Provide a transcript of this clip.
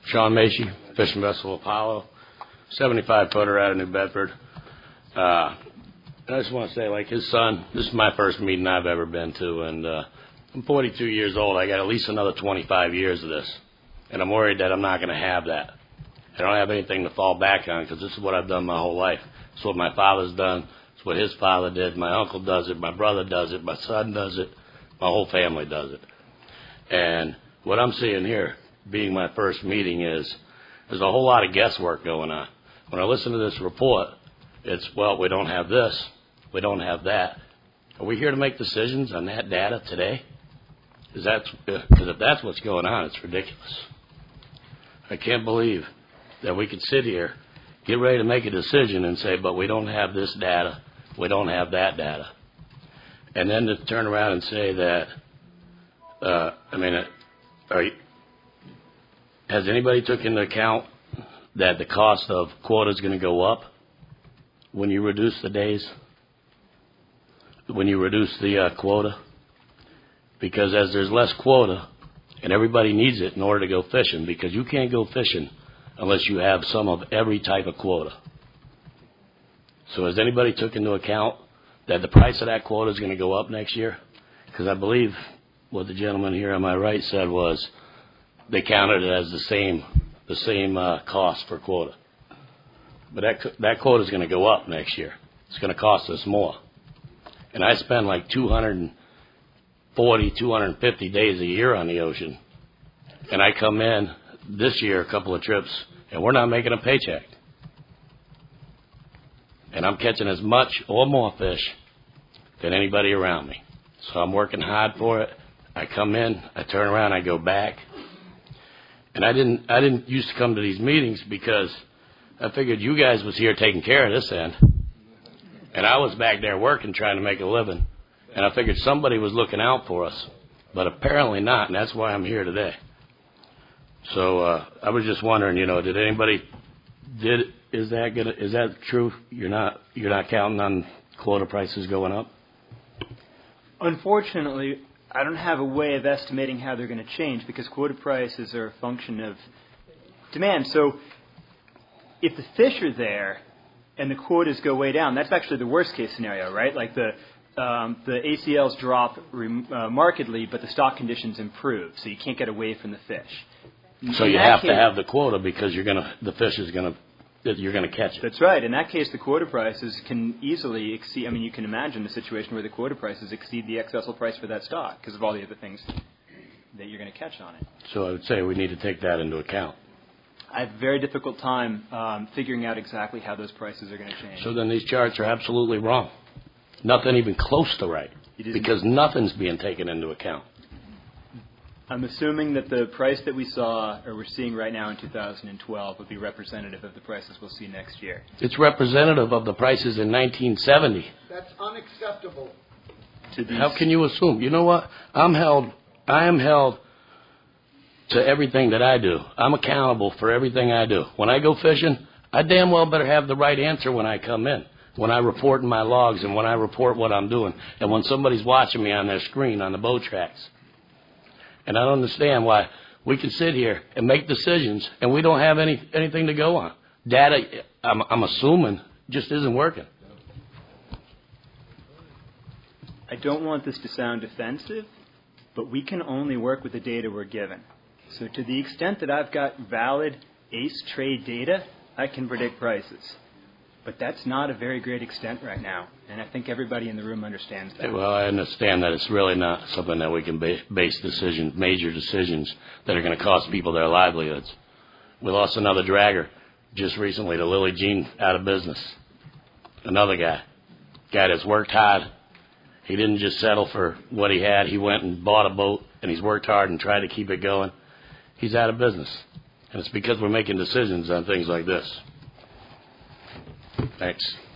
Sean Macy, Fishing Vessel Apollo, 75-footer out of New Bedford. I just want to say, like his son, this is my first meeting I've ever been to, and I'm 42 years old. I got at least another 25 years of this, and I'm worried that I'm not going to have that. I don't have anything to fall back on because this is what I've done my whole life. It's what my father's done. It's what his father did. My uncle does it. My brother does it. My son does it. My whole family does it. And what I'm seeing here, being my first meeting, is there's a whole lot of guesswork going on. When I listen to this report, it's, well, we don't have this. We don't have that. Are we here to make decisions on that data today? Because if that's what's going on, it's ridiculous. I can't believe that we could sit here, get ready to make a decision and say, but we don't have this data, we don't have that data. And then to turn around and say that, has anybody took into account that the cost of quota is going to go up when you reduce the days, when you reduce the quota? Because as there's less quota, and everybody needs it in order to go fishing, because you can't go fishing unless you have some of every type of quota. So has anybody took into account that the price of that quota is going to go up next year? Because I believe what the gentleman here on my right said was they counted it as the same cost for quota. But that quota is going to go up next year. It's going to cost us more. And I spend like 240, 250 days a year on the ocean. And I come in this year, a couple of trips, and we're not making a paycheck. And I'm catching as much or more fish than anybody around me. So I'm working hard for it. I come in, I turn around, I go back. And I didn't used to come to these meetings because I figured you guys was here taking care of this end. And I was back there working, trying to make a living. And I figured somebody was looking out for us. But apparently not, and that's why I'm here today. So I was just wondering, is that true? You're not counting on quota prices going up? Unfortunately, I don't have a way of estimating how they're going to change because quota prices are a function of demand. So if the fish are there and the quotas go way down, that's actually the worst case scenario, right? Like the ACLs drop markedly, but the stock conditions improve, so you can't get away from the fish. So you have to have the quota because you're gonna catch it. That's right. In that case, the quota prices can easily exceed. I mean, you can imagine a situation where the quota prices exceed the accessible price for that stock because of all the other things that you're going to catch on it. So I would say we need to take that into account. I have a very difficult time figuring out exactly how those prices are going to change. So then these charts are absolutely wrong. Nothing even close to right because nothing's being taken into account. I'm assuming that the price that we saw or we're seeing right now in 2012 would be representative of the prices we'll see next year. It's representative of the prices in 1970. That's unacceptable. How can you assume? You know what? I am held to everything that I do. I'm accountable for everything I do. When I go fishing, I damn well better have the right answer when I come in, when I report in my logs and when I report what I'm doing, and when somebody's watching me on their screen on the boat tracks. And I don't understand why we can sit here and make decisions and we don't have anything to go on. Data, I'm assuming, just isn't working. I don't want this to sound offensive, but we can only work with the data we're given. So to the extent that I've got valid ACE trade data, I can predict prices. But that's not a very great extent right now, and I think everybody in the room understands that. Well, I understand that it's really not something that we can base decisions, major decisions that are going to cost people their livelihoods. We lost another dragger just recently to Lily Jean out of business. Another guy that's worked hard. He didn't just settle for what he had. He went and bought a boat, and he's worked hard and tried to keep it going. He's out of business, and it's because we're making decisions on things like this. Thanks.